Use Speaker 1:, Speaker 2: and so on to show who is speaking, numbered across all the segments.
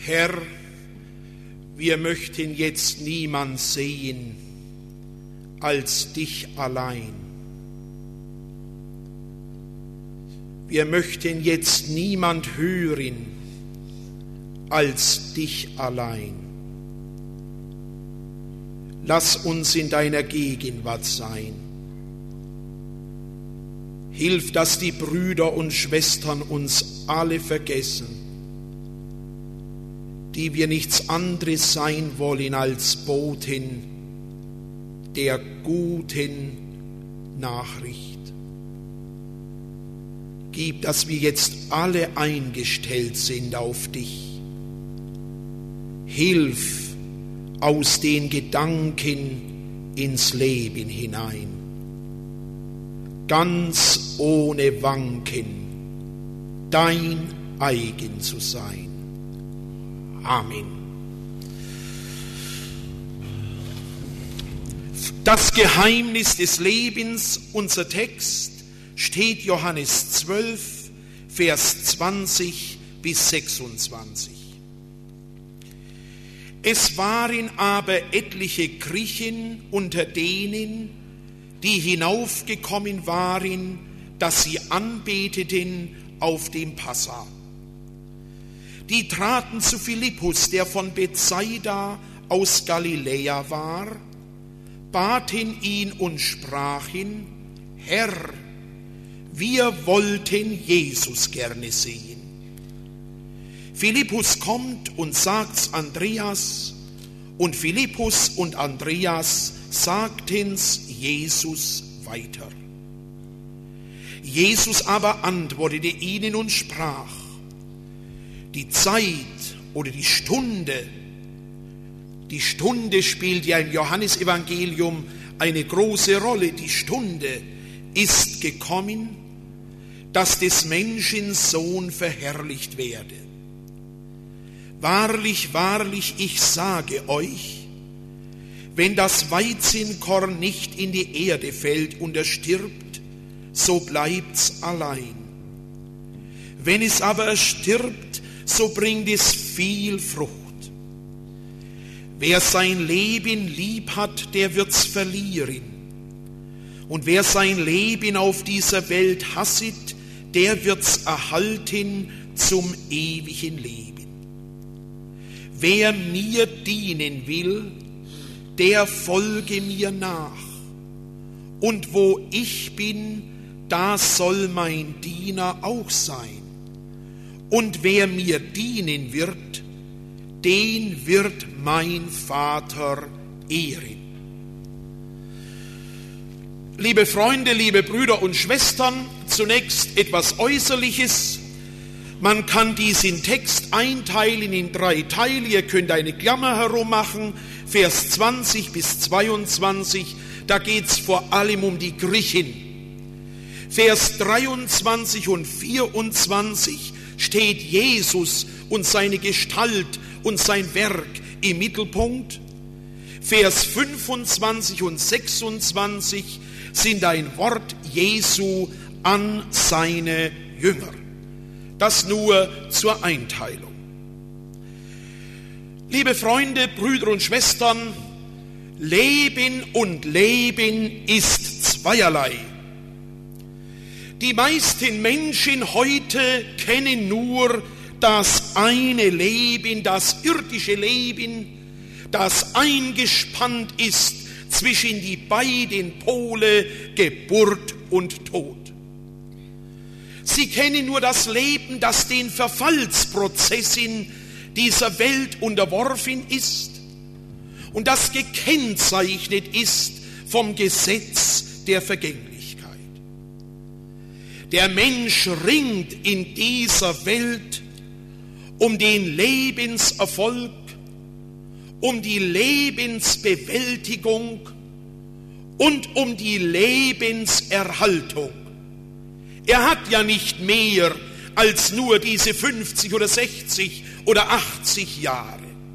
Speaker 1: Herr, wir möchten jetzt niemand sehen als dich allein. Wir möchten jetzt niemand hören als dich allein. Lass uns in deiner Gegenwart sein. Hilf, dass die Brüder und Schwestern uns alle vergessen, die wir nichts anderes sein wollen als Boten der guten Nachricht. Gib, dass wir jetzt alle eingestellt sind auf dich. Hilf aus den Gedanken ins Leben hinein, ganz ohne Wanken, dein eigen zu sein. Amen. Das Geheimnis des Lebens, unser Text, steht Johannes 12, Vers 20 bis 26. Es waren aber etliche Griechen unter denen, die hinaufgekommen waren, dass sie anbeteten auf dem Passa. Die traten zu Philippus, der von Bethsaida aus Galiläa war, baten ihn und sprachen: Herr, wir wollten Jesus gerne sehen. Philippus kommt und sagt's Andreas, und Philippus und Andreas sagten's Jesus weiter. Jesus aber antwortete ihnen und sprach: Die Zeit oder die Stunde spielt ja im Johannesevangelium eine große Rolle. Die Stunde ist gekommen, dass des Menschen Sohn verherrlicht werde. Wahrlich, wahrlich, ich sage euch, wenn das Weizenkorn nicht in die Erde fällt und erstirbt, so bleibt's allein. Wenn es aber erstirbt, so bringt es viel Frucht. Wer sein Leben lieb hat, der wird's verlieren. Und wer sein Leben auf dieser Welt hasset, der wird's erhalten zum ewigen Leben. Wer mir dienen will, der folge mir nach. Und wo ich bin, da soll mein Diener auch sein. Und wer mir dienen wird, den wird mein Vater ehren. Liebe Freunde, liebe Brüder und Schwestern, zunächst etwas Äußerliches. Man kann diesen Text einteilen in 3 Teile. Ihr könnt eine Klammer herummachen. Vers 20 bis 22, da geht es vor allem um die Griechen. Vers 23 und 24 steht Jesus und seine Gestalt und sein Werk im Mittelpunkt. Vers 25 und 26 sind ein Wort Jesu an seine Jünger. Das nur zur Einteilung. Liebe Freunde, Brüder und Schwestern, Leben und Leben ist zweierlei. Die meisten Menschen heute kennen nur das eine Leben, das irdische Leben, das eingespannt ist zwischen die beiden Pole Geburt und Tod. Sie kennen nur das Leben, das den Verfallsprozessen dieser Welt unterworfen ist und das gekennzeichnet ist vom Gesetz der Vergänglichkeit. Der Mensch ringt in dieser Welt um den Lebenserfolg, um die Lebensbewältigung und um die Lebenserhaltung. Er hat ja nicht mehr als nur diese 50 oder 60 oder 80 Jahre.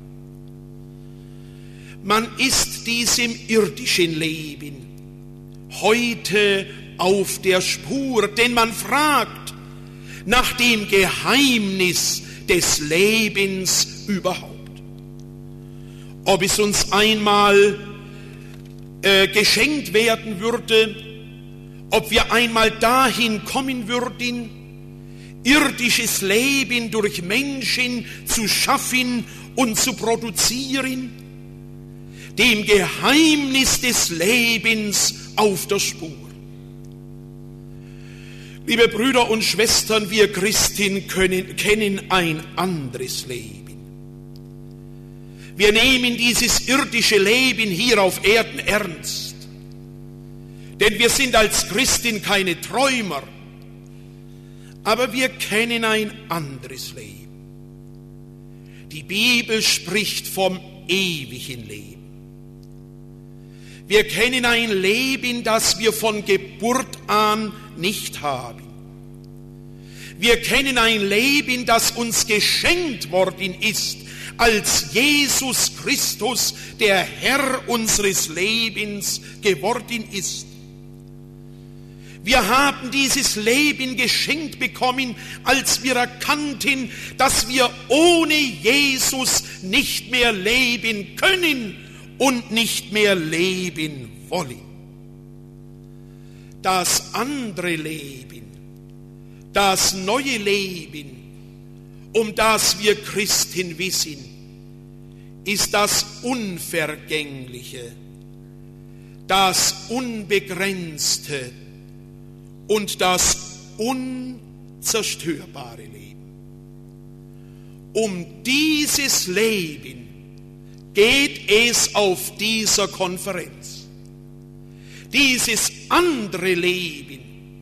Speaker 1: Man ist diesem irdischen Leben heute auf der Spur, denn man fragt nach dem Geheimnis des Lebens überhaupt. Ob es uns einmal geschenkt werden würde, ob wir einmal dahin kommen würden, irdisches Leben durch Menschen zu schaffen und zu produzieren, dem Geheimnis des Lebens auf der Spur. Liebe Brüder und Schwestern, wir Christen kennen ein anderes Leben. Wir nehmen dieses irdische Leben hier auf Erden ernst, denn wir sind als Christen keine Träumer, aber wir kennen ein anderes Leben. Die Bibel spricht vom ewigen Leben. Wir kennen ein Leben, das wir von Geburt an nicht haben. Wir kennen ein Leben, das uns geschenkt worden ist, als Jesus Christus der Herr unseres Lebens geworden ist. Wir haben dieses Leben geschenkt bekommen, als wir erkannten, dass wir ohne Jesus nicht mehr leben können und nicht mehr leben wollen. Das andere Leben, das neue Leben, um das wir Christen wissen, ist das Unvergängliche, das Unbegrenzte und das unzerstörbare Leben. Um dieses Leben geht es auf dieser Konferenz. Dieses andere Leben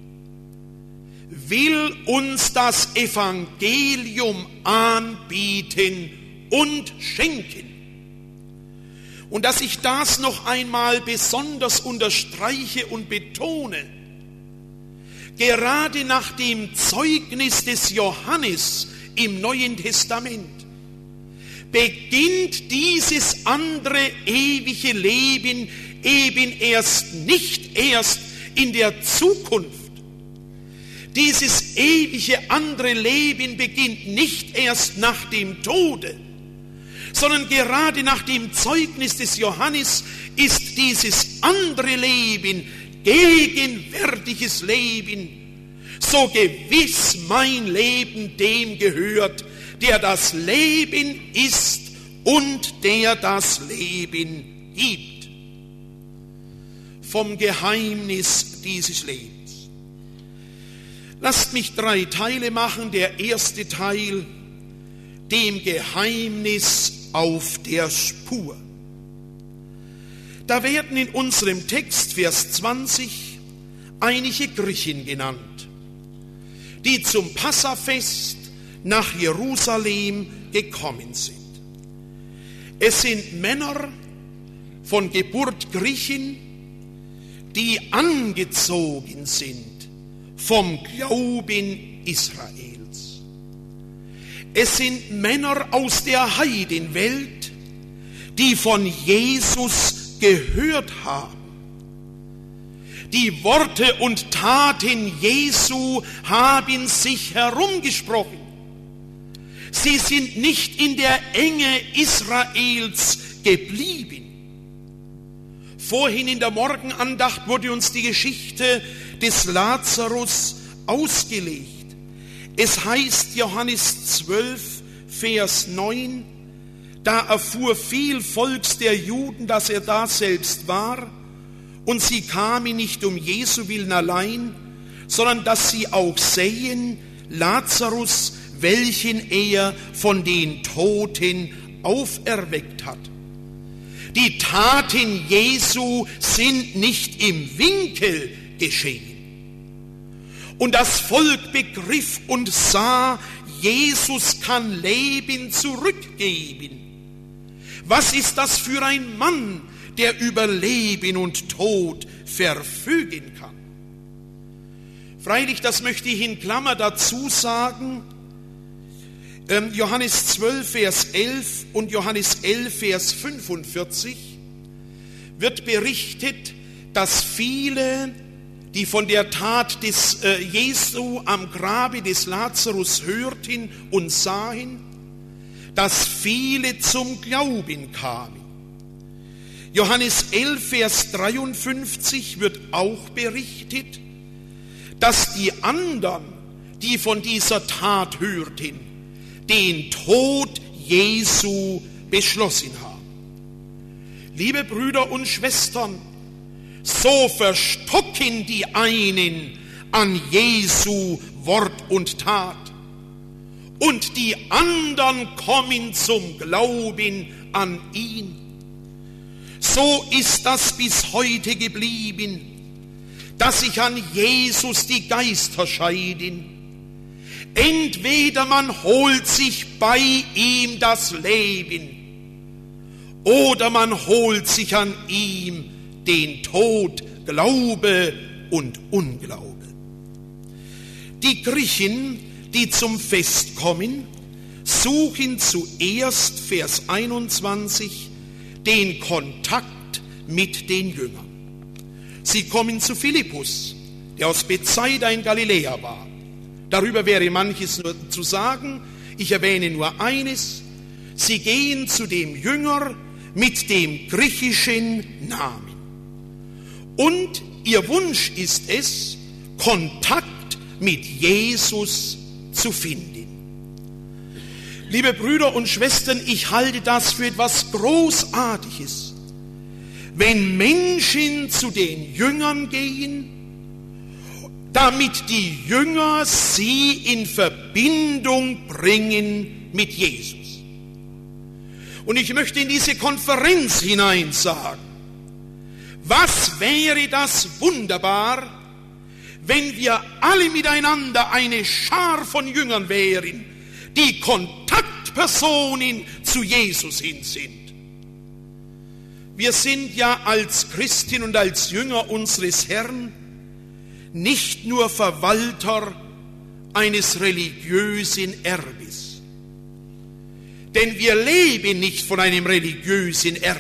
Speaker 1: will uns das Evangelium anbieten und schenken. Und dass ich das noch einmal besonders unterstreiche und betone, gerade nach dem Zeugnis des Johannes im Neuen Testament beginnt dieses andere ewige Leben nicht erst in der Zukunft. Dieses ewige andere Leben beginnt nicht erst nach dem Tode, sondern gerade nach dem Zeugnis des Johannes ist dieses andere Leben, gegenwärtiges Leben, so gewiss mein Leben dem gehört, der das Leben ist und der das Leben gibt. Vom Geheimnis dieses Lebens. Lasst mich 3 Teile machen. Der erste Teil, dem Geheimnis auf der Spur. Da werden in unserem Text, Vers 20, einige Griechen genannt, die zum Passafest nach Jerusalem gekommen sind. Es sind Männer von Geburt Griechen, die angezogen sind vom Glauben Israels. Es sind Männer aus der Heidenwelt, die von Jesus gehört haben. Die Worte und Taten Jesu haben sich herumgesprochen. Sie sind nicht in der Enge Israels geblieben. Vorhin in der Morgenandacht wurde uns die Geschichte des Lazarus ausgelegt. Es heißt Johannes 12, Vers 9, da erfuhr viel Volks der Juden, dass er da selbst war, und sie kamen nicht um Jesu willen allein, sondern dass sie auch sähen Lazarus, welchen er von den Toten auferweckt hat. Die Taten Jesu sind nicht im Winkel geschehen. Und das Volk begriff und sah, Jesus kann Leben zurückgeben. Was ist das für ein Mann, der über Leben und Tod verfügen kann? Freilich, das möchte ich in Klammer dazu sagen, Johannes 12, Vers 11 und Johannes 11, Vers 45 wird berichtet, dass viele, die von der Tat des Jesu am Grabe des Lazarus hörten und sahen, dass viele zum Glauben kamen. Johannes 11, Vers 53 wird auch berichtet, dass die anderen, die von dieser Tat hörten, den Tod Jesu beschlossen haben. Liebe Brüder und Schwestern, so verstocken die einen an Jesu Wort und Tat und die anderen kommen zum Glauben an ihn. So ist das bis heute geblieben, dass sich an Jesus die Geister scheiden. Entweder man holt sich bei ihm das Leben oder man holt sich an ihm den Tod, Glaube und Unglaube. Die Griechen, die zum Fest kommen, suchen zuerst, Vers 21, den Kontakt mit den Jüngern. Sie kommen zu Philippus, der aus Bethsaida in Galiläa war. Darüber wäre manches nur zu sagen. Ich erwähne nur eines. Sie gehen zu dem Jünger mit dem griechischen Namen. Und ihr Wunsch ist es, Kontakt mit Jesus zu finden. Liebe Brüder und Schwestern, ich halte das für etwas Großartiges, wenn Menschen zu den Jüngern gehen, damit die Jünger sie in Verbindung bringen mit Jesus. Und ich möchte in diese Konferenz hinein sagen, was wäre das wunderbar, wenn wir alle miteinander eine Schar von Jüngern wären, die Kontaktpersonen zu Jesus hin sind. Wir sind ja als Christen und als Jünger unseres Herrn nicht nur Verwalter eines religiösen Erbes. Denn wir leben nicht von einem religiösen Erbe.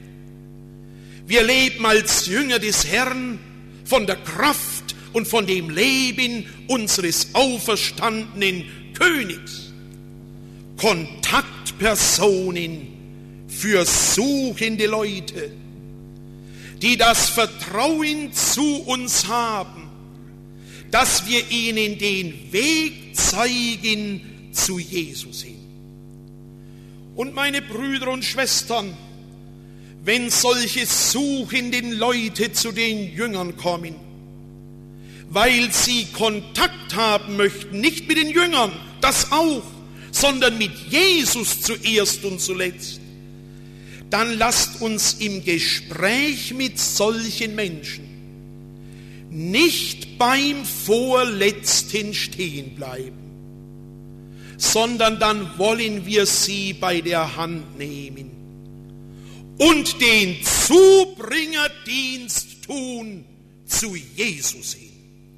Speaker 1: Wir leben als Jünger des Herrn von der Kraft und von dem Leben unseres auferstandenen Königs. Kontaktpersonen für suchende Leute, die das Vertrauen zu uns haben, dass wir ihnen den Weg zeigen zu Jesus hin. Und meine Brüder und Schwestern, wenn solche suchenden Leute zu den Jüngern kommen, weil sie Kontakt haben möchten, nicht mit den Jüngern, das auch, sondern mit Jesus zuerst und zuletzt, dann lasst uns im Gespräch mit solchen Menschen nicht beim Vorletzten stehen bleiben, sondern dann wollen wir sie bei der Hand nehmen und den Zubringerdienst tun zu Jesus hin.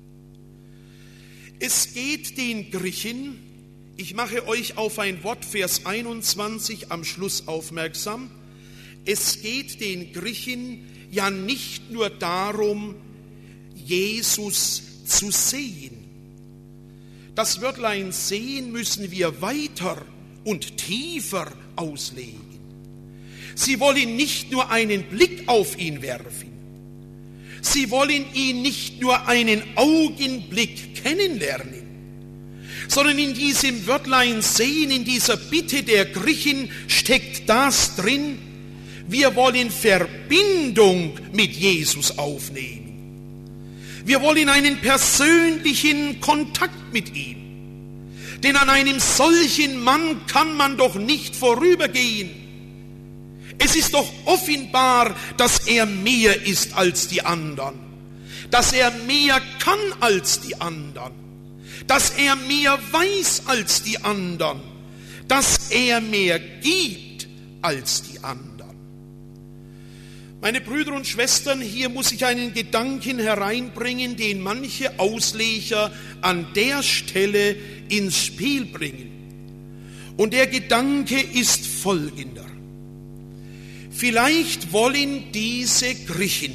Speaker 1: Es geht den Griechen, ich mache euch auf ein Wort, Vers 21 am Schluss aufmerksam, es geht den Griechen ja nicht nur darum, Jesus zu sehen. Das Wörtlein sehen müssen wir weiter und tiefer auslegen. Sie wollen nicht nur einen Blick auf ihn werfen. Sie wollen ihn nicht nur einen Augenblick kennenlernen, sondern in diesem Wörtlein sehen, in dieser Bitte der Griechen steckt das drin, wir wollen Verbindung mit Jesus aufnehmen. Wir wollen einen persönlichen Kontakt mit ihm. Denn an einem solchen Mann kann man doch nicht vorübergehen. Es ist doch offenbar, dass er mehr ist als die anderen, dass er mehr kann als die anderen, dass er mehr weiß als die anderen, dass er mehr gibt als die anderen. Meine Brüder und Schwestern, hier muss ich einen Gedanken hereinbringen, den manche Ausleger an der Stelle ins Spiel bringen. Und der Gedanke ist folgender. Vielleicht wollen diese Griechen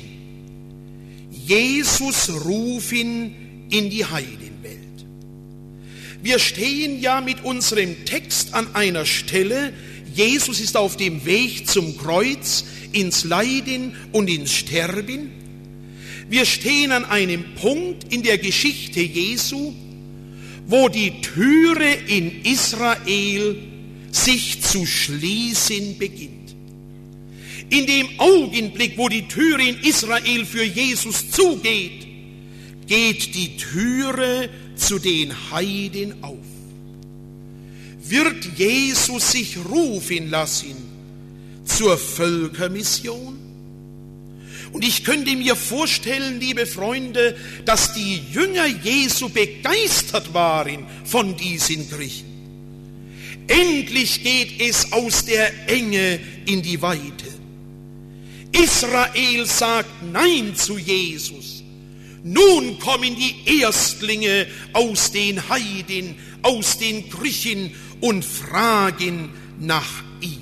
Speaker 1: Jesus rufen in die Heidenwelt. Wir stehen ja mit unserem Text an einer Stelle. Jesus ist auf dem Weg zum Kreuz, ins Leiden und ins Sterben. Wir stehen an einem Punkt in der Geschichte Jesu, wo die Türe in Israel sich zu schließen beginnt. In dem Augenblick, wo die Türe in Israel für Jesus zugeht, geht die Türe zu den Heiden auf. Wird Jesus sich rufen lassen zur Völkermission? Und ich könnte mir vorstellen, liebe Freunde, dass die Jünger Jesu begeistert waren von diesen Griechen. Endlich geht es aus der Enge in die Weite. Israel sagt Nein zu Jesus. Nun kommen die Erstlinge aus den Heiden, aus den Griechen und fragen nach ihm.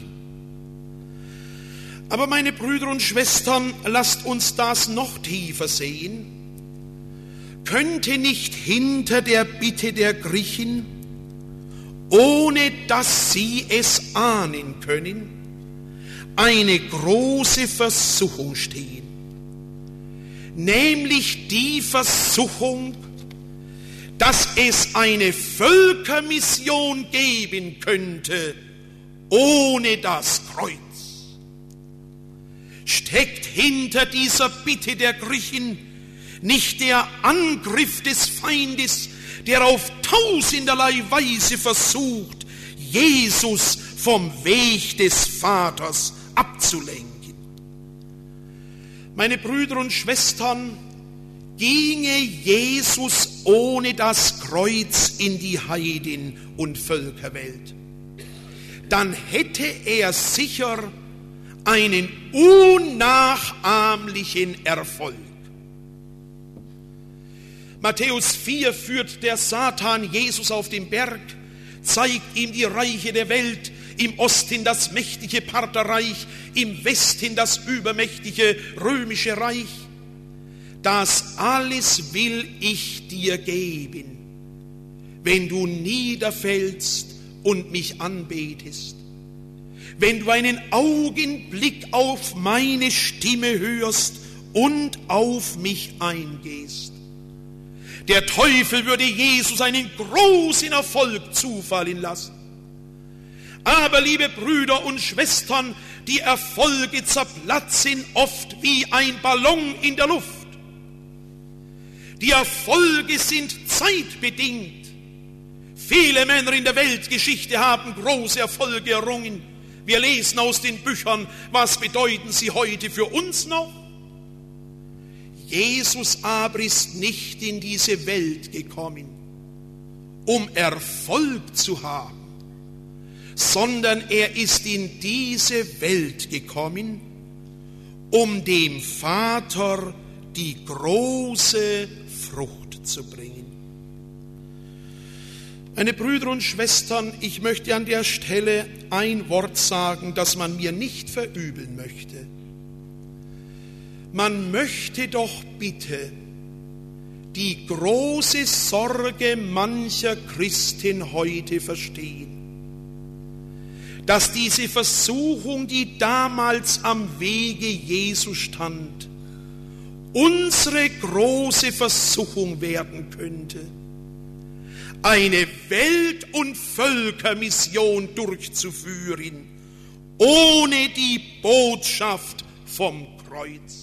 Speaker 1: Aber meine Brüder und Schwestern, lasst uns das noch tiefer sehen. Könnte nicht hinter der Bitte der Griechen, ohne dass sie es ahnen können, eine große Versuchung stehen? Nämlich die Versuchung, dass es eine Völkermission geben könnte, ohne das Kreuz. Steckt hinter dieser Bitte der Griechen nicht der Angriff des Feindes, der auf tausenderlei Weise versucht, Jesus vom Weg des Vaters abzulenken? Meine Brüder und Schwestern, ginge Jesus ohne das Kreuz in die Heiden- und Völkerwelt, dann hätte er sicher einen unnachahmlichen Erfolg. Matthäus 4 führt der Satan Jesus auf den Berg, zeigt ihm die Reiche der Welt, im Osten das mächtige Partherreich, im Westen das übermächtige römische Reich. Das alles will ich dir geben, wenn du niederfällst und mich anbetest, wenn du einen Augenblick auf meine Stimme hörst und auf mich eingehst. Der Teufel würde Jesus einen großen Erfolg zufallen lassen. Aber, liebe Brüder und Schwestern, die Erfolge zerplatzen oft wie ein Ballon in der Luft. Die Erfolge sind zeitbedingt. Viele Männer in der Weltgeschichte haben große Erfolge errungen. Wir lesen aus den Büchern, was bedeuten sie heute für uns noch? Jesus aber ist nicht in diese Welt gekommen, um Erfolg zu haben, sondern er ist in diese Welt gekommen, um dem Vater die große Frucht zu bringen. Meine Brüder und Schwestern, ich möchte an der Stelle ein Wort sagen, das man mir nicht verübeln möchte. Man möchte doch bitte die große Sorge mancher Christen heute verstehen, dass diese Versuchung, die damals am Wege Jesu stand, unsere große Versuchung werden könnte, eine Welt- und Völkermission durchzuführen, ohne die Botschaft vom Kreuz.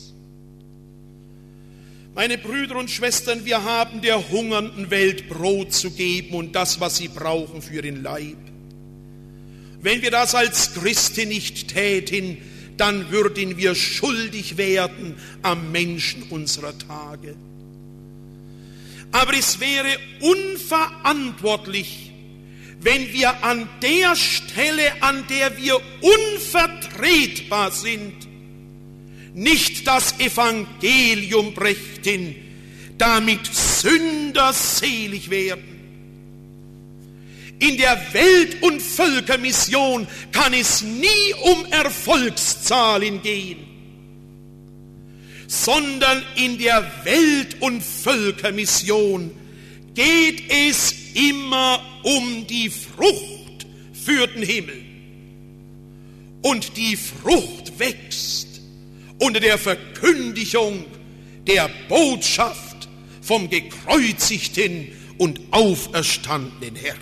Speaker 1: Meine Brüder und Schwestern, wir haben der hungernden Welt Brot zu geben und das, was sie brauchen für den Leib. Wenn wir das als Christen nicht täten, dann würden wir schuldig werden am Menschen unserer Tage. Aber es wäre unverantwortlich, wenn wir an der Stelle, an der wir unvertretbar sind, nicht das Evangelium brächten, damit Sünder selig werden. In der Welt- und Völkermission kann es nie um Erfolgszahlen gehen, sondern in der Welt- und Völkermission geht es immer um die Frucht für den Himmel. Und die Frucht wächst unter der Verkündigung der Botschaft vom gekreuzigten und auferstandenen Herrn.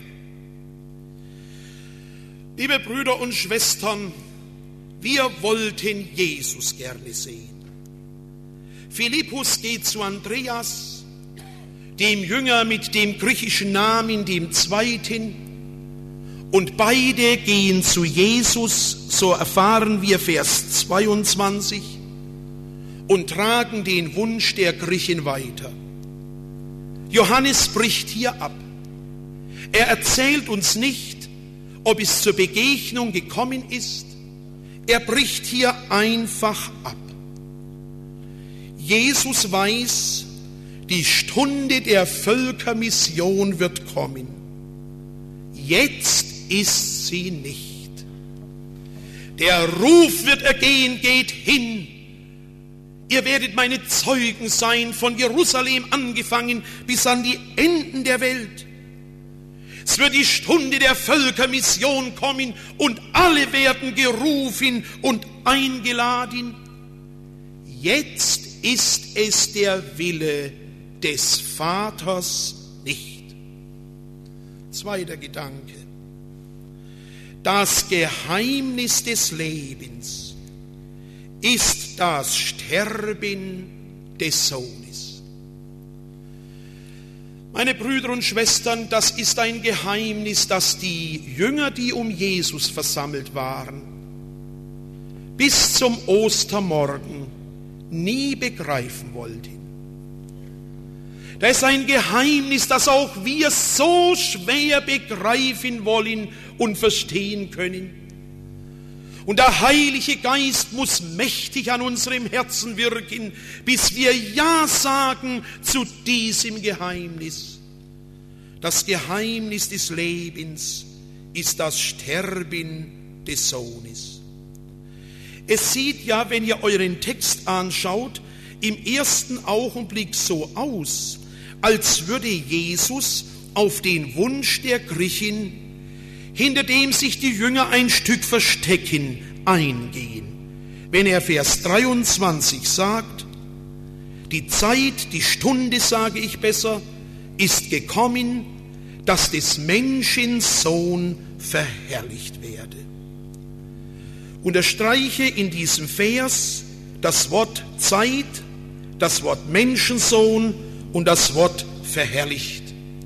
Speaker 1: Liebe Brüder und Schwestern, wir wollten Jesus gerne sehen. Philippus geht zu Andreas, dem Jünger mit dem griechischen Namen, dem zweiten, und beide gehen zu Jesus, so erfahren wir Vers 22, und tragen den Wunsch der Griechen weiter. Johannes bricht hier ab. Er erzählt uns nicht, ob es zur Begegnung gekommen ist. Er bricht hier einfach ab. Jesus weiß, die Stunde der Völkermission wird kommen. Jetzt ist sie nicht. Der Ruf wird ergehen, geht hin. Ihr werdet meine Zeugen sein, von Jerusalem angefangen bis an die Enden der Welt. Es wird die Stunde der Völkermission kommen und alle werden gerufen und eingeladen. Jetzt ist es der Wille des Vaters nicht. Zweiter Gedanke. Das Geheimnis des Lebens ist das Sterben des Sohnes. Meine Brüder und Schwestern, das ist ein Geheimnis, das die Jünger, die um Jesus versammelt waren, bis zum Ostermorgen nie begreifen wollten. Das ist ein Geheimnis, das auch wir so schwer begreifen wollen und verstehen können. Und der Heilige Geist muss mächtig an unserem Herzen wirken, bis wir Ja sagen zu diesem Geheimnis. Das Geheimnis des Lebens ist das Sterben des Sohnes. Es sieht ja, wenn ihr euren Text anschaut, im ersten Augenblick so aus, als würde Jesus auf den Wunsch der Griechen, hinter dem sich die Jünger ein Stück verstecken, eingehen. Wenn er Vers 23 sagt, die Zeit, die Stunde, sage ich besser, ist gekommen, dass des Menschen Sohn verherrlicht werde. Unterstreiche in diesem Vers das Wort Zeit, das Wort Menschensohn und das Wort verherrlicht.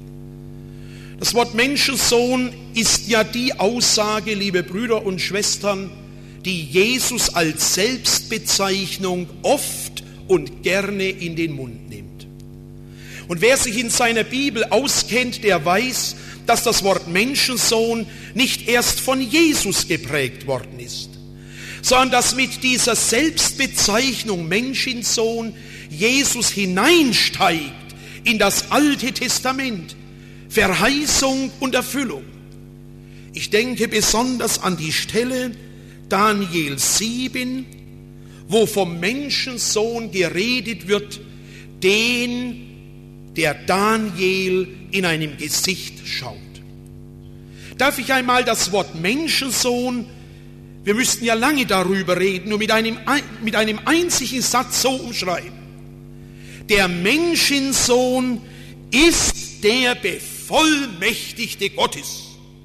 Speaker 1: Das Wort Menschensohn ist ja die Aussage, liebe Brüder und Schwestern, die Jesus als Selbstbezeichnung oft und gerne in den Mund nimmt. Und wer sich in seiner Bibel auskennt, der weiß, dass das Wort Menschensohn nicht erst von Jesus geprägt worden ist, sondern dass mit dieser Selbstbezeichnung Menschensohn Jesus hineinsteigt in das Alte Testament, Verheißung und Erfüllung. Ich denke besonders an die Stelle Daniel 7, wo vom Menschensohn geredet wird, den der Daniel in einem Gesicht schaut. Darf ich einmal das Wort Menschensohn, wir müssten ja lange darüber reden, nur mit einem einzigen Satz so umschreiben. Der Menschensohn ist der Bevollmächtigte Gottes.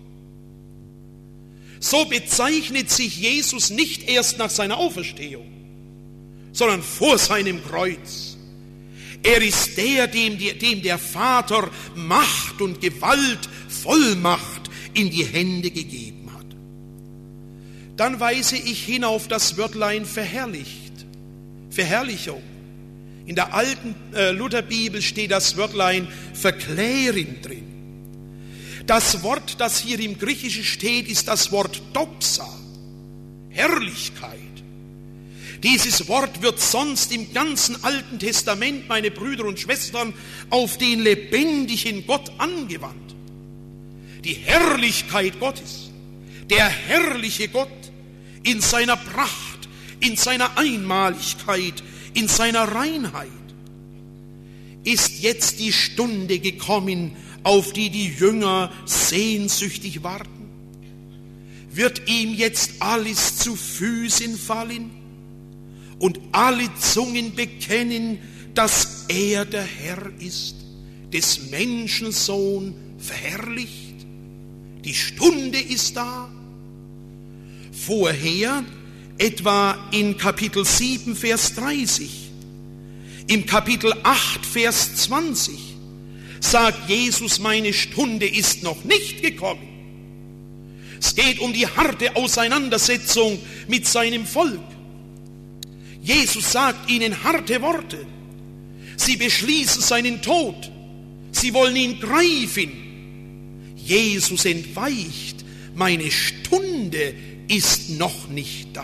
Speaker 1: So bezeichnet sich Jesus nicht erst nach seiner Auferstehung, sondern vor seinem Kreuz. Er ist der, dem der Vater Macht und Gewalt, Vollmacht in die Hände gegeben hat. Dann weise ich hin auf das Wörtlein verherrlicht, Verherrlichung. In der alten Lutherbibel steht das Wörtlein verklären drin. Das Wort, das hier im Griechischen steht, ist das Wort Doxa, Herrlichkeit. Dieses Wort wird sonst im ganzen Alten Testament, meine Brüder und Schwestern, auf den lebendigen Gott angewandt. Die Herrlichkeit Gottes, der herrliche Gott in seiner Pracht, in seiner Einmaligkeit, in seiner Reinheit. Ist jetzt die Stunde gekommen, auf die die Jünger sehnsüchtig warten? Wird ihm jetzt alles zu Füßen fallen und alle Zungen bekennen, dass er der Herr ist, des Menschensohn verherrlicht? Die Stunde ist da. Vorher, etwa in Kapitel 7, Vers 30, im Kapitel 8, Vers 20, sagt Jesus, meine Stunde ist noch nicht gekommen. Es geht um die harte Auseinandersetzung mit seinem Volk. Jesus sagt ihnen harte Worte. Sie beschließen seinen Tod. Sie wollen ihn greifen. Jesus entweicht. Meine Stunde ist noch nicht da.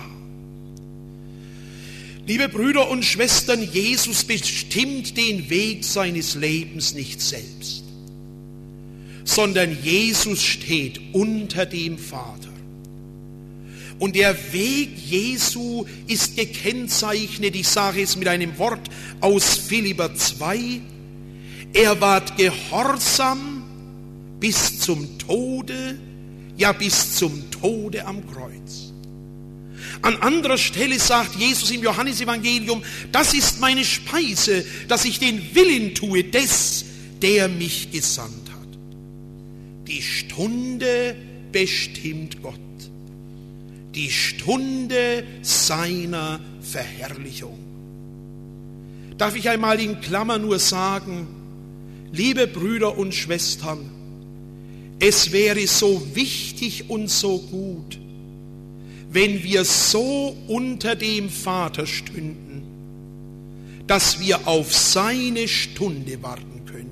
Speaker 1: Liebe Brüder und Schwestern, Jesus bestimmt den Weg seines Lebens nicht selbst, sondern Jesus steht unter dem Vater. Und der Weg Jesu ist gekennzeichnet, ich sage es mit einem Wort aus Philipper 2, er ward gehorsam bis zum Tode, ja bis zum Tode am Kreuz. An anderer Stelle sagt Jesus im Johannesevangelium, das ist meine Speise, dass ich den Willen tue des, der mich gesandt hat. Die Stunde bestimmt Gott. Die Stunde seiner Verherrlichung. Darf ich einmal in Klammern nur sagen, liebe Brüder und Schwestern, es wäre so wichtig und so gut, wenn wir so unter dem Vater stünden, dass wir auf seine Stunde warten könnten.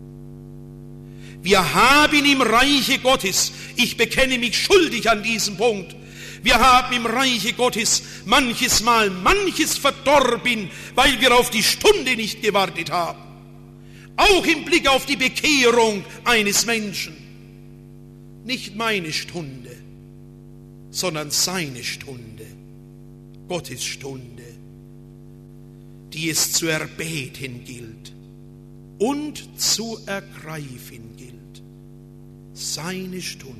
Speaker 1: Wir haben im Reiche Gottes, ich bekenne mich schuldig an diesem Punkt, wir haben im Reiche Gottes manches Mal manches verdorben, weil wir auf die Stunde nicht gewartet haben. Auch im Blick auf die Bekehrung eines Menschen. Nicht meine Stunde, sondern seine Stunde, Gottes Stunde, die es zu erbeten gilt und zu ergreifen gilt. Seine Stunde.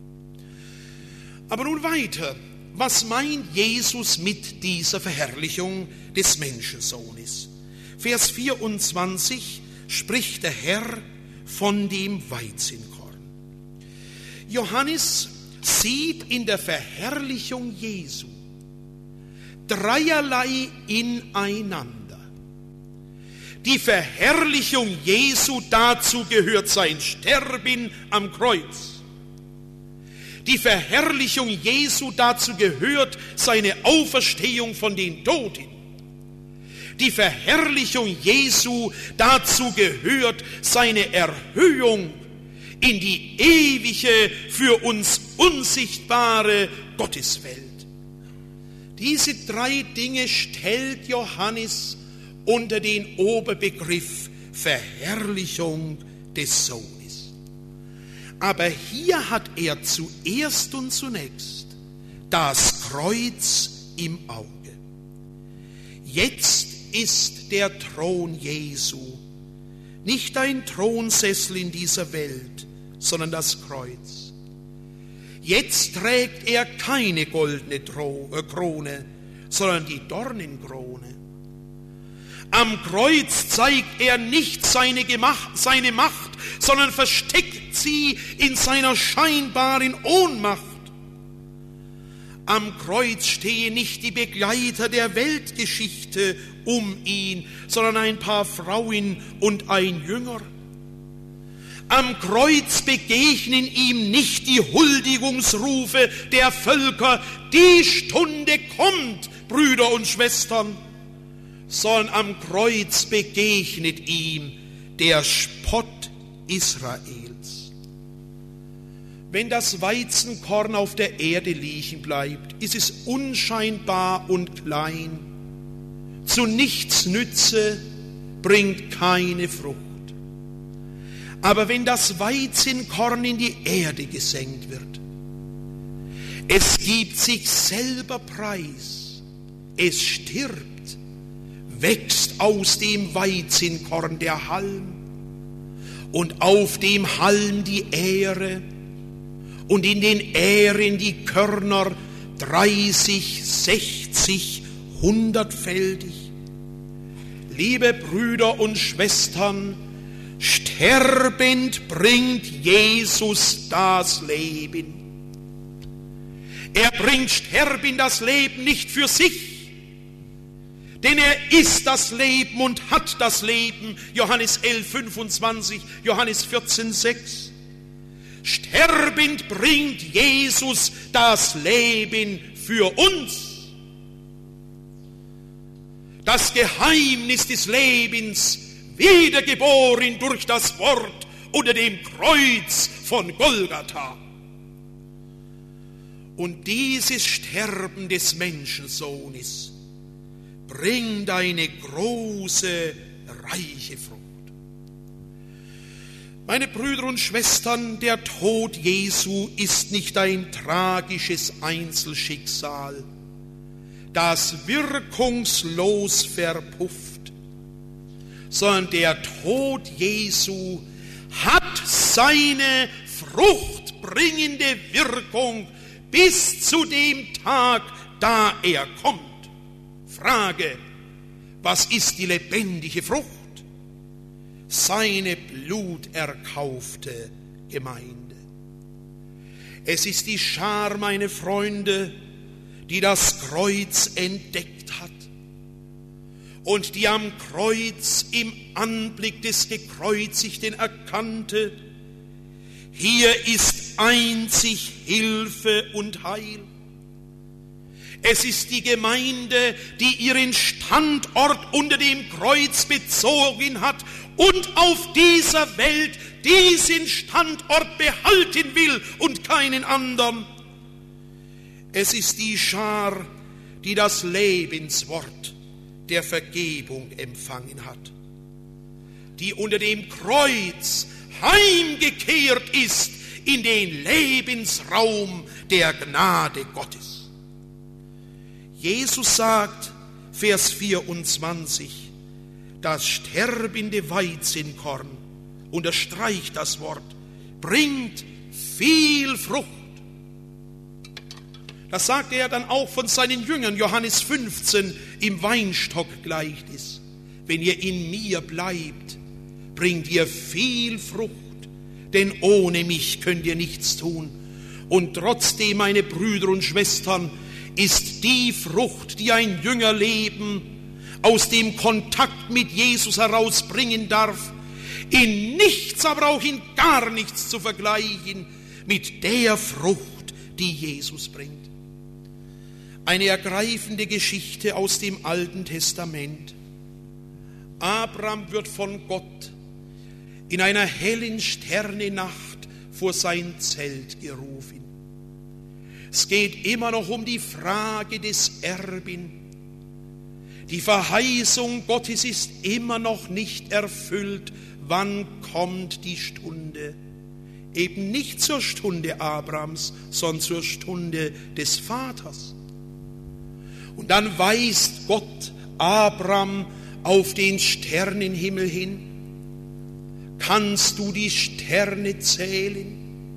Speaker 1: Aber nun weiter. Was meint Jesus mit dieser Verherrlichung des Menschensohnes? Vers 24 spricht der Herr von dem Weizenkorn. Johannes sieht in der Verherrlichung Jesu dreierlei ineinander. Die Verherrlichung Jesu, dazu gehört sein Sterben am Kreuz. Die Verherrlichung Jesu, dazu gehört seine Auferstehung von den Toten. Die Verherrlichung Jesu, dazu gehört seine Erhöhung in die ewige, für uns unsichtbare Gotteswelt. Diese drei Dinge stellt Johannes unter den Oberbegriff Verherrlichung des Sohnes. Aber hier hat er zuerst und zunächst das Kreuz im Auge. Jetzt ist der Thron Jesu nicht ein Thronsessel in dieser Welt, sondern das Kreuz. Jetzt trägt er keine goldene Krone, sondern die Dornenkrone. Am Kreuz zeigt er nicht seine Macht, sondern versteckt sie in seiner scheinbaren Ohnmacht. Am Kreuz stehen nicht die Begleiter der Weltgeschichte um ihn, sondern ein paar Frauen und ein Jünger. Am Kreuz begegnen ihm nicht die Huldigungsrufe der Völker, die Stunde kommt, Brüder und Schwestern, sondern am Kreuz begegnet ihm der Spott Israels. Wenn das Weizenkorn auf der Erde liegen bleibt, ist es unscheinbar und klein, zu nichts nütze, bringt keine Frucht. Aber wenn das Weizenkorn in die Erde gesenkt wird, es gibt sich selber preis, es stirbt, wächst aus dem Weizenkorn der Halm und auf dem Halm die Ähre und in den Ähren die Körner 30, 60, 100-fältig. Liebe Brüder und Schwestern, sterbend bringt Jesus das Leben. Er bringt sterbend das Leben nicht für sich, denn er ist das Leben und hat das Leben. Johannes 11, 25, Johannes 14, 6. Sterbend bringt Jesus das Leben für uns. Das Geheimnis des Lebens, wiedergeboren durch das Wort unter dem Kreuz von Golgatha. Und dieses Sterben des Menschensohnes bringt eine große, reiche Frucht. Meine Brüder und Schwestern, der Tod Jesu ist nicht ein tragisches Einzelschicksal, das wirkungslos verpufft, sondern der Tod Jesu hat seine fruchtbringende Wirkung bis zu dem Tag, da er kommt. Frage, was ist die lebendige Frucht? Seine bluterkaufte Gemeinde. Es ist die Schar, meine Freunde, die das Kreuz entdeckt hat und die am Kreuz im Anblick des Gekreuzigten erkannte, hier ist einzig Hilfe und Heil. Es ist die Gemeinde, die ihren Standort unter dem Kreuz bezogen hat und auf dieser Welt diesen Standort behalten will und keinen anderen. Es ist die Schar, die das Lebenswort der Vergebung empfangen hat, die unter dem Kreuz heimgekehrt ist in den Lebensraum der Gnade Gottes. Jesus sagt, Vers 24, das sterbende Weizenkorn, unterstreicht das Wort, bringt viel Frucht. Das sagte er dann auch von seinen Jüngern, Johannes 15, im Weinstockgleichnis. Wenn ihr in mir bleibt, bringt ihr viel Frucht, denn ohne mich könnt ihr nichts tun. Und trotzdem, meine Brüder und Schwestern, ist die Frucht, die ein Jüngerleben aus dem Kontakt mit Jesus herausbringen darf, in nichts, aber auch in gar nichts zu vergleichen mit der Frucht, die Jesus bringt. Eine ergreifende Geschichte aus dem Alten Testament. Abraham wird von Gott in einer hellen Sternenacht vor sein Zelt gerufen. Es geht immer noch um die Frage des Erbin. Die Verheißung Gottes ist immer noch nicht erfüllt. Wann kommt die Stunde? Eben nicht zur Stunde Abrahams, sondern zur Stunde des Vaters. Und dann weist Gott Abraham auf den Sternenhimmel hin. Kannst du die Sterne zählen?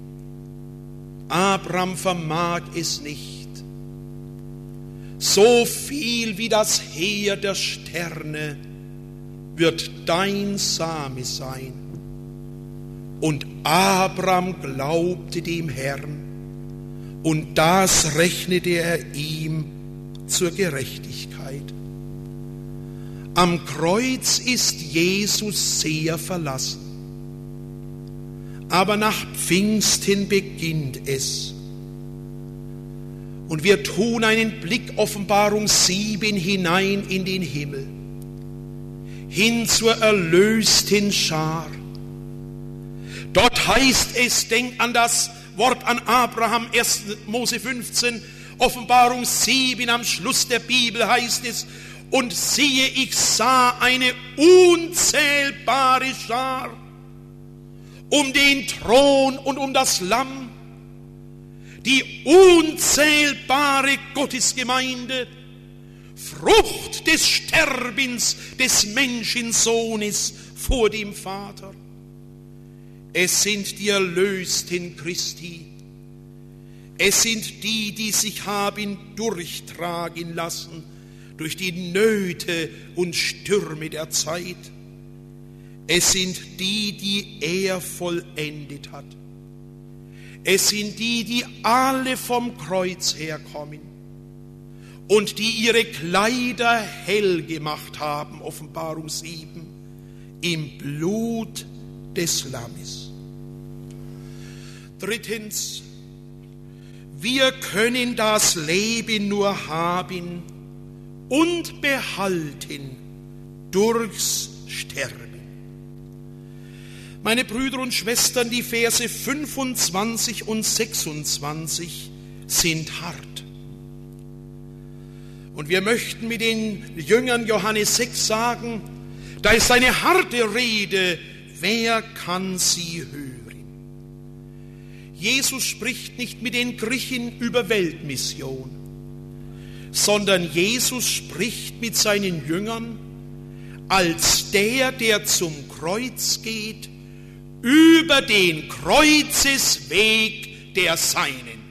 Speaker 1: Abraham vermag es nicht. So viel wie das Heer der Sterne wird dein Same sein. Und Abraham glaubte dem Herrn, und das rechnete er ihm zur Gerechtigkeit. Am Kreuz ist Jesus sehr verlassen. Aber nach Pfingsten beginnt es. Und wir tun einen Blick Offenbarung 7 hinein in den Himmel, hin zur erlösten Schar. Dort heißt es, denk an das Wort an Abraham, 1. Mose 15, Offenbarung 7, am Schluss der Bibel heißt es, und siehe, ich sah eine unzählbare Schar um den Thron und um das Lamm, die unzählbare Gottesgemeinde, Frucht des Sterbens des Menschensohnes vor dem Vater. Es sind die Erlösten Christi. Es sind die, die sich haben durchtragen lassen durch die Nöte und Stürme der Zeit. Es sind die, die er vollendet hat. Es sind die, die alle vom Kreuz herkommen und die ihre Kleider hell gemacht haben, Offenbarung 7, im Blut des Lammes. Drittens, wir können das Leben nur haben und behalten durchs Sterben. Meine Brüder und Schwestern, die Verse 25 und 26 sind hart. Und wir möchten mit den Jüngern Johannes 6 sagen, da ist eine harte Rede, wer kann sie hören? Jesus spricht nicht mit den Griechen über Weltmission, sondern Jesus spricht mit seinen Jüngern als der zum Kreuz geht, über den Kreuzesweg der Seinen.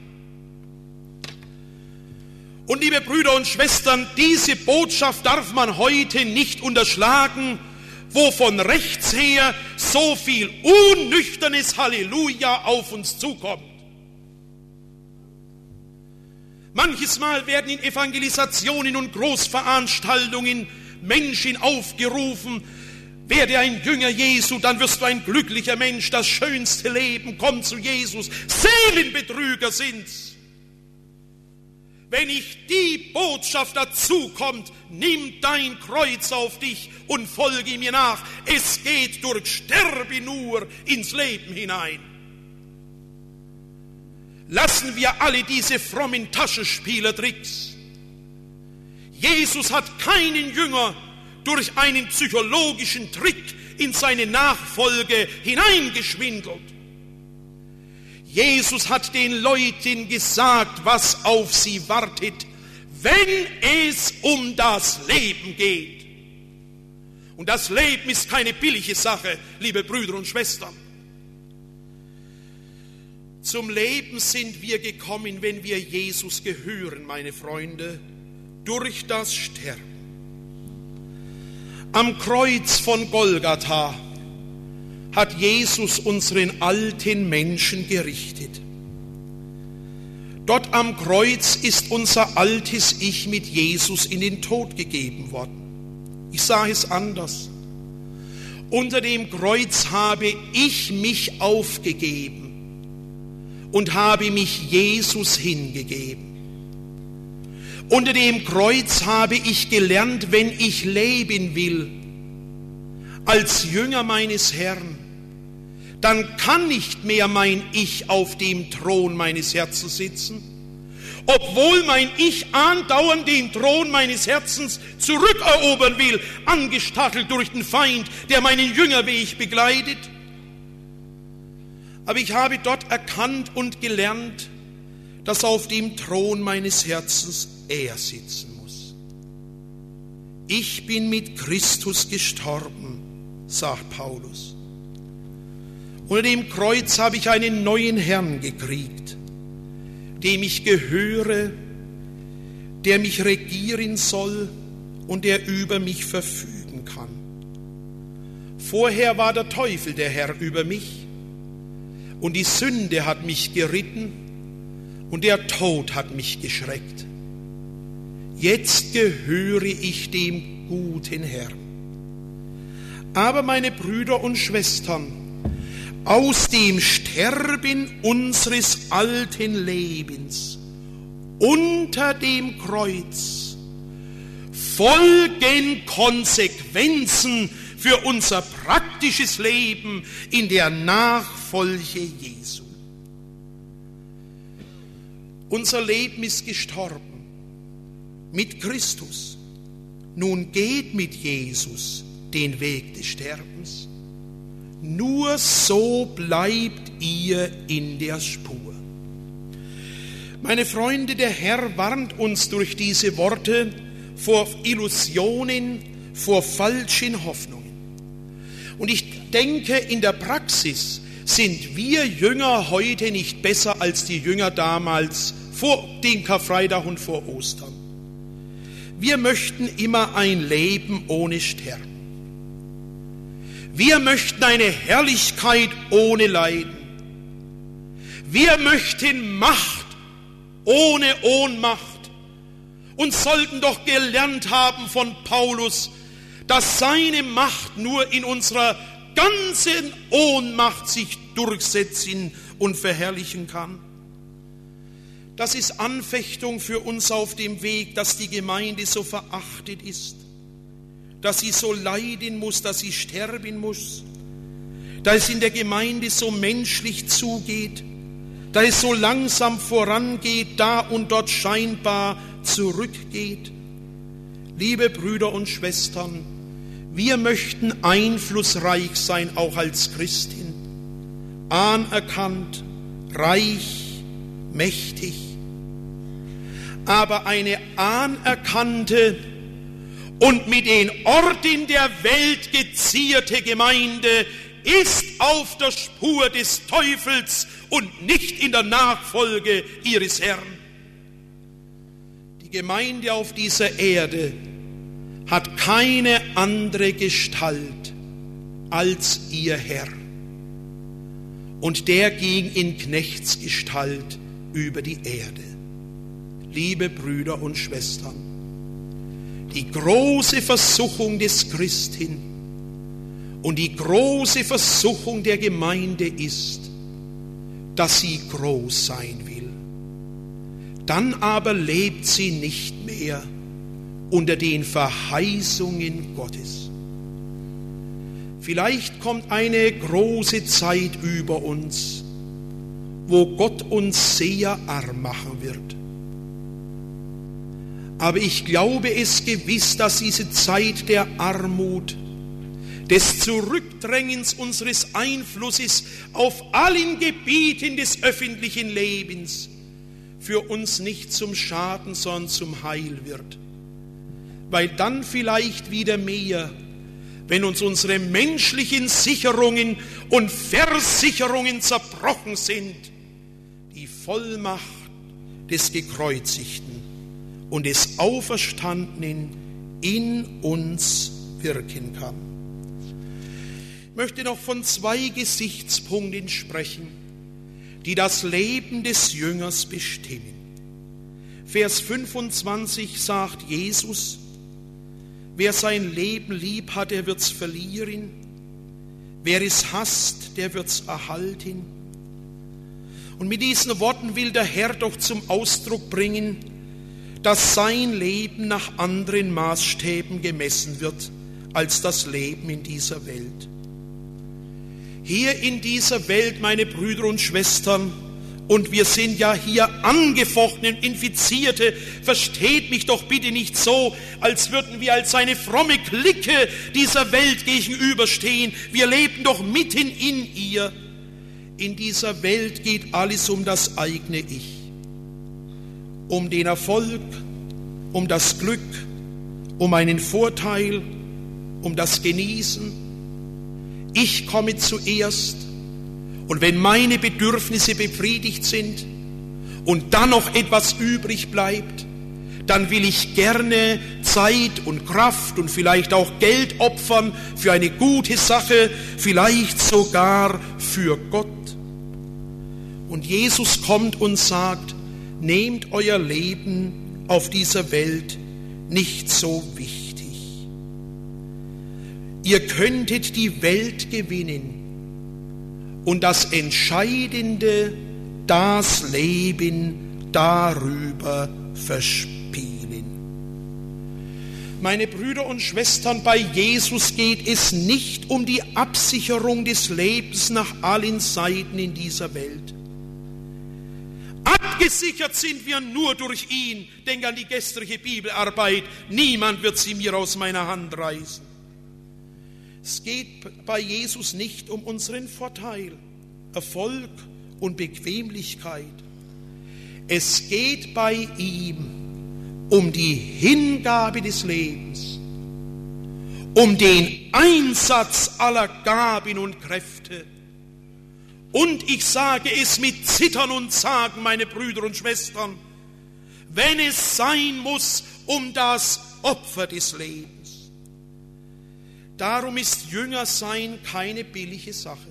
Speaker 1: Und liebe Brüder und Schwestern, diese Botschaft darf man heute nicht unterschlagen, wo von rechts her so viel unnüchternes Halleluja auf uns zukommt. Manches Mal werden in Evangelisationen und Großveranstaltungen Menschen aufgerufen, werde ein Jünger Jesu, dann wirst du ein glücklicher Mensch, das schönste Leben, komm zu Jesus. Seelenbetrüger sind's. Wenn nicht die Botschaft dazu kommt, nimm dein Kreuz auf dich und folge mir nach. Es geht durch Sterbe nur ins Leben hinein. Lassen wir alle diese frommen Taschenspielertricks. Jesus hat keinen Jünger durch einen psychologischen Trick in seine Nachfolge hineingeschwindelt. Jesus hat den Leuten gesagt, was auf sie wartet, wenn es um das Leben geht. Und das Leben ist keine billige Sache, liebe Brüder und Schwestern. Zum Leben sind wir gekommen, wenn wir Jesus gehören, meine Freunde, durch das Sterben. Am Kreuz von Golgatha hat Jesus unseren alten Menschen gerichtet. Dort am Kreuz ist unser altes Ich mit Jesus in den Tod gegeben worden. Ich sage es anders. Unter dem Kreuz habe ich mich aufgegeben und habe mich Jesus hingegeben. Unter dem Kreuz habe ich gelernt, wenn ich leben will, als Jünger meines Herrn, dann kann nicht mehr mein Ich auf dem Thron meines Herzens sitzen, obwohl mein Ich andauernd den Thron meines Herzens zurückerobern will, angestachelt durch den Feind, der meinen Jüngerweg begleitet. Aber ich habe dort erkannt und gelernt, dass auf dem Thron meines Herzens er sitzen muss. Ich bin mit Christus gestorben, sagt Paulus. Unter dem Kreuz habe ich einen neuen Herrn gekriegt, dem ich gehöre, der mich regieren soll und der über mich verfügen kann. Vorher war der Teufel der Herr über mich und die Sünde hat mich geritten und der Tod hat mich geschreckt. Jetzt gehöre ich dem guten Herrn. Aber meine Brüder und Schwestern, aus dem Sterben unseres alten Lebens unter dem Kreuz folgen Konsequenzen für unser praktisches Leben in der Nachfolge Jesu. Unser Leben ist gestorben mit Christus. Nun geht mit Jesus den Weg des Sterbens. Nur so bleibt ihr in der Spur. Meine Freunde, der Herr warnt uns durch diese Worte vor Illusionen, vor falschen Hoffnungen. Und ich denke, in der Praxis sind wir Jünger heute nicht besser als die Jünger damals vor dem Karfreitag und vor Ostern. Wir möchten immer ein Leben ohne Sterben. Wir möchten eine Herrlichkeit ohne Leiden. Wir möchten Macht ohne Ohnmacht und sollten doch gelernt haben von Paulus, dass seine Macht nur in unserer ganzen Ohnmacht sich durchsetzen und verherrlichen kann. Das ist Anfechtung für uns auf dem Weg, dass die Gemeinde so verachtet ist, dass sie so leiden muss, dass sie sterben muss, dass es in der Gemeinde so menschlich zugeht, dass es so langsam vorangeht, da und dort scheinbar zurückgeht. Liebe Brüder und Schwestern, wir möchten einflussreich sein, auch als Christin, anerkannt, reich, mächtig. Aber eine anerkannte und mit den Orden der Welt gezierte Gemeinde ist auf der Spur des Teufels und nicht in der Nachfolge ihres Herrn. Die Gemeinde auf dieser Erde hat keine andere Gestalt als ihr Herr. Und der ging in Knechtsgestalt über die Erde. Liebe Brüder und Schwestern, die große Versuchung des Christen und die große Versuchung der Gemeinde ist, dass sie groß sein will. Dann aber lebt sie nicht mehr unter den Verheißungen Gottes. Vielleicht kommt eine große Zeit über uns, wo Gott uns sehr arm machen wird. Aber ich glaube es gewiss, dass diese Zeit der Armut, des Zurückdrängens unseres Einflusses auf allen Gebieten des öffentlichen Lebens für uns nicht zum Schaden, sondern zum Heil wird. Weil dann vielleicht wieder mehr, wenn uns unsere menschlichen Sicherungen und Versicherungen zerbrochen sind, die Vollmacht des Gekreuzigten und des Auferstandenen in uns wirken kann. Ich möchte noch von 2 Gesichtspunkten sprechen, die das Leben des Jüngers bestimmen. Vers 25 sagt Jesus: Wer sein Leben lieb hat, der wird's verlieren. Wer es hasst, der wird's erhalten. Und mit diesen Worten will der Herr doch zum Ausdruck bringen, dass sein Leben nach anderen Maßstäben gemessen wird als das Leben in dieser Welt. Hier in dieser Welt, meine Brüder und Schwestern, und wir sind ja hier angefochtene und Infizierte, versteht mich doch bitte nicht so, als würden wir als eine fromme Clique dieser Welt gegenüberstehen. Wir leben doch mitten in ihr. In dieser Welt geht alles um das eigene Ich. Um den Erfolg, um das Glück, um einen Vorteil, um das Genießen. Ich komme zuerst, und wenn meine Bedürfnisse befriedigt sind und dann noch etwas übrig bleibt, dann will ich gerne Zeit und Kraft und vielleicht auch Geld opfern für eine gute Sache, vielleicht sogar für Gott. Und Jesus kommt und sagt: Nehmt euer Leben auf dieser Welt nicht so wichtig. Ihr könntet die Welt gewinnen und das Entscheidende, das Leben darüber verspielen. Meine Brüder und Schwestern, bei Jesus geht es nicht um die Absicherung des Lebens nach allen Seiten in dieser Welt. Abgesichert sind wir nur durch ihn. Denk an die gestrige Bibelarbeit. Niemand wird sie mir aus meiner Hand reißen. Es geht bei Jesus nicht um unseren Vorteil, Erfolg und Bequemlichkeit. Es geht bei ihm um die Hingabe des Lebens, um den Einsatz aller Gaben und Kräfte, Und ich sage es mit Zittern und Zagen, meine Brüder und Schwestern, wenn es sein muss, um das Opfer des Lebens. Darum ist Jüngersein keine billige Sache.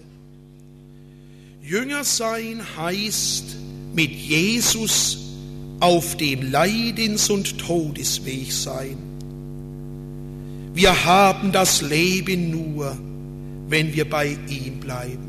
Speaker 1: Jüngersein heißt, mit Jesus auf dem Leidens- und Todesweg sein. Wir haben das Leben nur, wenn wir bei ihm bleiben.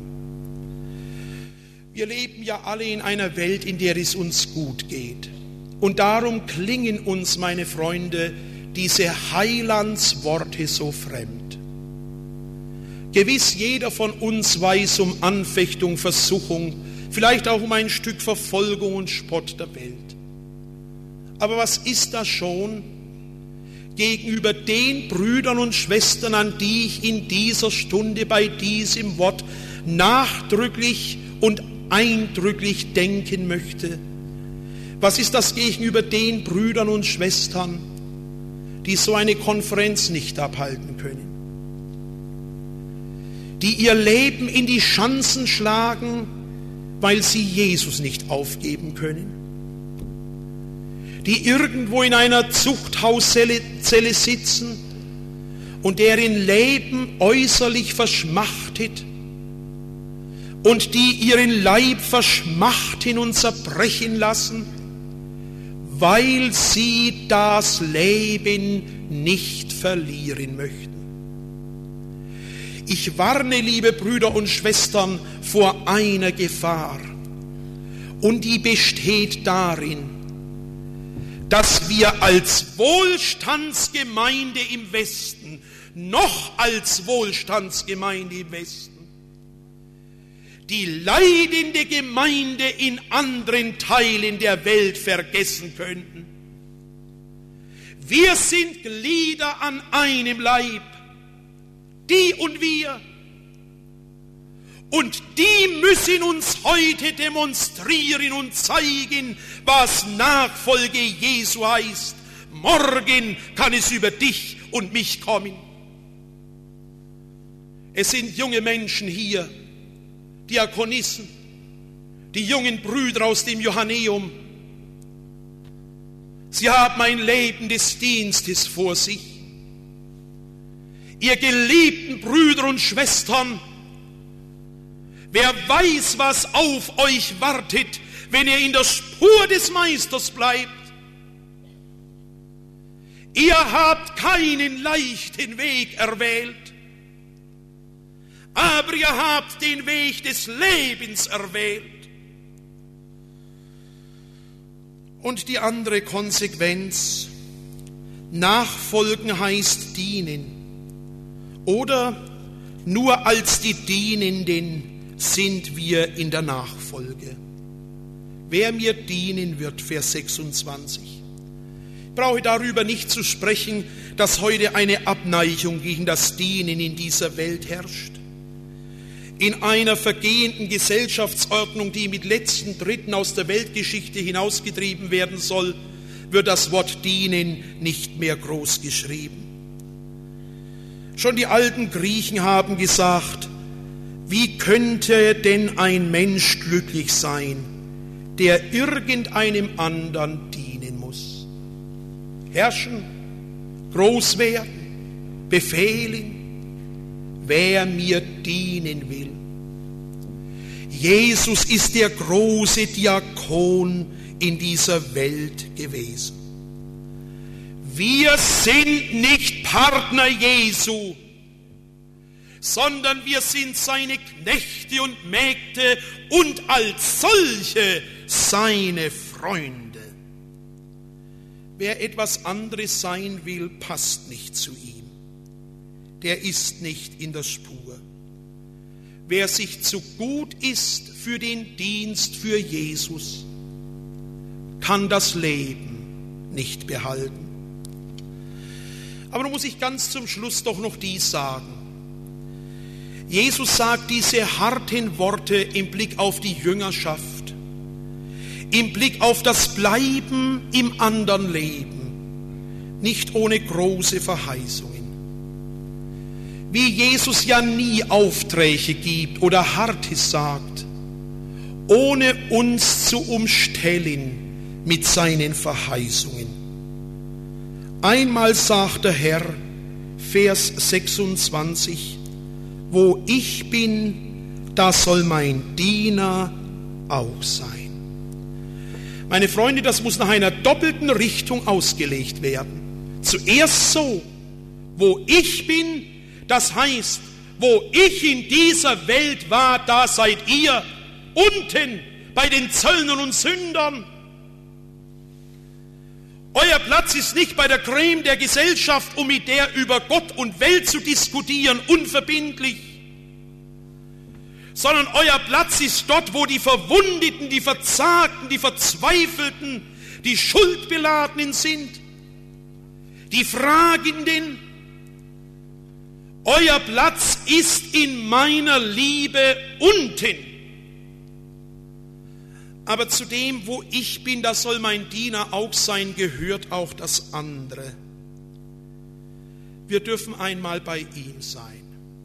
Speaker 1: Wir leben ja alle in einer Welt, in der es uns gut geht. Und darum klingen uns, meine Freunde, diese Heilandsworte so fremd. Gewiss, jeder von uns weiß um Anfechtung, Versuchung, vielleicht auch um ein Stück Verfolgung und Spott der Welt. Aber was ist das schon gegenüber den Brüdern und Schwestern, an die ich in dieser Stunde bei diesem Wort nachdrücklich und eindrücklich denken möchte? Was ist das gegenüber den Brüdern und Schwestern, die so eine Konferenz nicht abhalten können? Die ihr Leben in die Schanzen schlagen, weil sie Jesus nicht aufgeben können? Die irgendwo in einer Zuchthauszelle sitzen und deren Leben äußerlich verschmachtet und die ihren Leib verschmachten und zerbrechen lassen, weil sie das Leben nicht verlieren möchten. Ich warne, liebe Brüder und Schwestern, vor einer Gefahr, und die besteht darin, dass wir als Wohlstandsgemeinde im Westen, noch als Wohlstandsgemeinde im Westen, die leidende Gemeinde in anderen Teilen der Welt vergessen könnten. Wir sind Glieder an einem Leib, die und wir. Und die müssen uns heute demonstrieren und zeigen, was Nachfolge Jesu heißt. Morgen kann es über dich und mich kommen. Es sind junge Menschen hier, Diakonissen, die jungen Brüder aus dem Johanneum. Sie haben ein Leben des Dienstes vor sich. Ihr geliebten Brüder und Schwestern, wer weiß, was auf euch wartet, wenn ihr in der Spur des Meisters bleibt. Ihr habt keinen leichten Weg erwählt, aber ihr habt den Weg des Lebens erwählt. Und die andere Konsequenz: Nachfolgen heißt dienen. Oder nur als die Dienenden sind wir in der Nachfolge. Wer mir dienen wird, Vers 26. Ich brauche darüber nicht zu sprechen, dass heute eine Abneigung gegen das Dienen in dieser Welt herrscht. In einer vergehenden Gesellschaftsordnung, die mit letzten Dritten aus der Weltgeschichte hinausgetrieben werden soll, wird das Wort dienen nicht mehr groß geschrieben. Schon die alten Griechen haben gesagt, wie könnte denn ein Mensch glücklich sein, der irgendeinem anderen dienen muss? Herrschen, groß werden, befehlen, wer mir dienen will. Jesus ist der große Diakon in dieser Welt gewesen. Wir sind nicht Partner Jesu, sondern wir sind seine Knechte und Mägde und als solche seine Freunde. Wer etwas anderes sein will, passt nicht zu ihm. Der ist nicht in der Spur. Wer sich zu gut ist für den Dienst für Jesus, kann das Leben nicht behalten. Aber nun muss ich ganz zum Schluss doch noch dies sagen. Jesus sagt diese harten Worte im Blick auf die Jüngerschaft, im Blick auf das Bleiben im anderen Leben, nicht ohne große Verheißungen. Wie Jesus ja nie Aufträge gibt oder Hartes sagt, ohne uns zu umstellen mit seinen Verheißungen. Einmal sagt der Herr, Vers 26, wo ich bin, da soll mein Diener auch sein. Meine Freunde, das muss nach einer doppelten Richtung ausgelegt werden. Zuerst so, wo ich bin, das heißt, wo ich in dieser Welt war, da seid ihr unten bei den Zöllnern und Sündern. Euer Platz ist nicht bei der Creme der Gesellschaft, um mit der über Gott und Welt zu diskutieren, unverbindlich. Sondern euer Platz ist dort, wo die Verwundeten, die Verzagten, die Verzweifelten, die Schuldbeladenen sind, die Fragenden. Euer Platz ist in meiner Liebe unten. Aber zu dem, wo ich bin, da soll mein Diener auch sein, gehört auch das andere. Wir dürfen einmal bei ihm sein.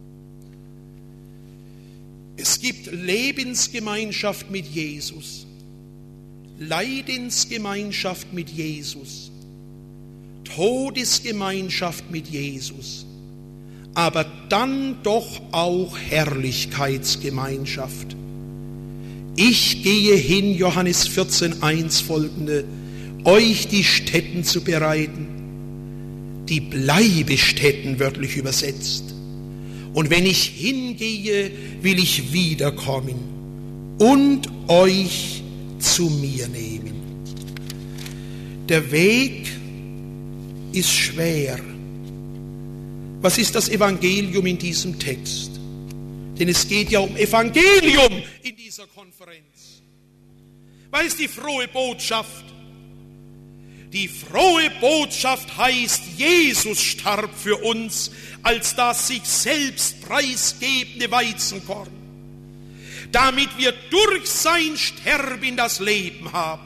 Speaker 1: Es gibt Lebensgemeinschaft mit Jesus, Leidensgemeinschaft mit Jesus, Todesgemeinschaft mit Jesus, aber dann doch auch Herrlichkeitsgemeinschaft. Ich gehe hin, Johannes 14,1 folgende, euch die Stätten zu bereiten, die Bleibestätten wörtlich übersetzt. Und wenn ich hingehe, will ich wiederkommen und euch zu mir nehmen. Der Weg ist schwer. Was ist das Evangelium in diesem Text? Denn es geht ja um Evangelium in dieser Konferenz. Was ist die frohe Botschaft? Die frohe Botschaft heißt, Jesus starb für uns als das sich selbst preisgebende Weizenkorn, damit wir durch sein Sterben das Leben haben.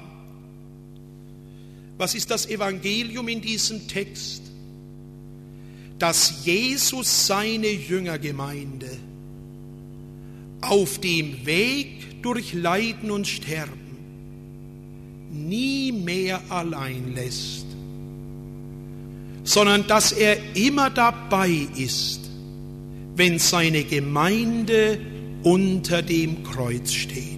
Speaker 1: Was ist das Evangelium in diesem Text? Dass Jesus seine Jüngergemeinde auf dem Weg durch Leiden und Sterben nie mehr allein lässt, sondern dass er immer dabei ist, wenn seine Gemeinde unter dem Kreuz steht.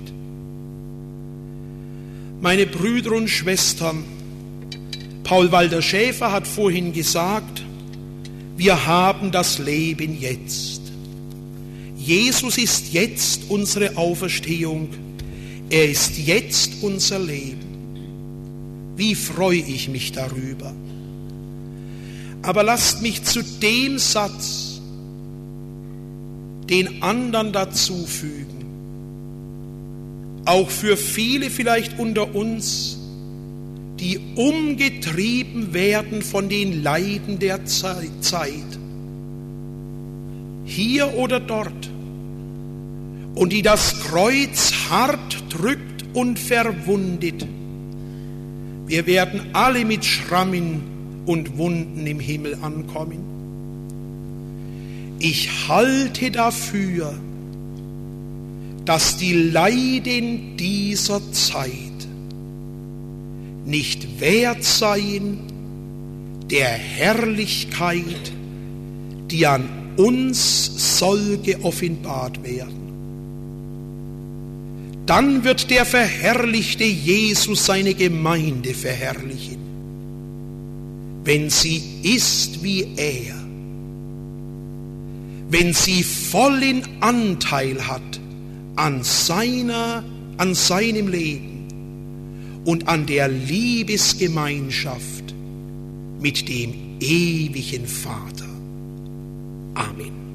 Speaker 1: Meine Brüder und Schwestern, Paul Walter Schäfer hat vorhin gesagt, wir haben das Leben jetzt. Jesus ist jetzt unsere Auferstehung. Er ist jetzt unser Leben. Wie freue ich mich darüber. Aber lasst mich zu dem Satz den anderen dazu fügen. Auch für viele vielleicht unter uns, die umgetrieben werden von den Leiden der Zeit. Hier oder dort. Und die das Kreuz hart drückt und verwundet. Wir werden alle mit Schrammen und Wunden im Himmel ankommen. Ich halte dafür, dass die Leiden dieser Zeit nicht wert seien der Herrlichkeit, die an uns soll geoffenbart werden. Dann wird der verherrlichte Jesus seine Gemeinde verherrlichen, wenn sie ist wie er, wenn sie vollen Anteil hat an seinem Leben und an der Liebesgemeinschaft mit dem ewigen Vater. Amen.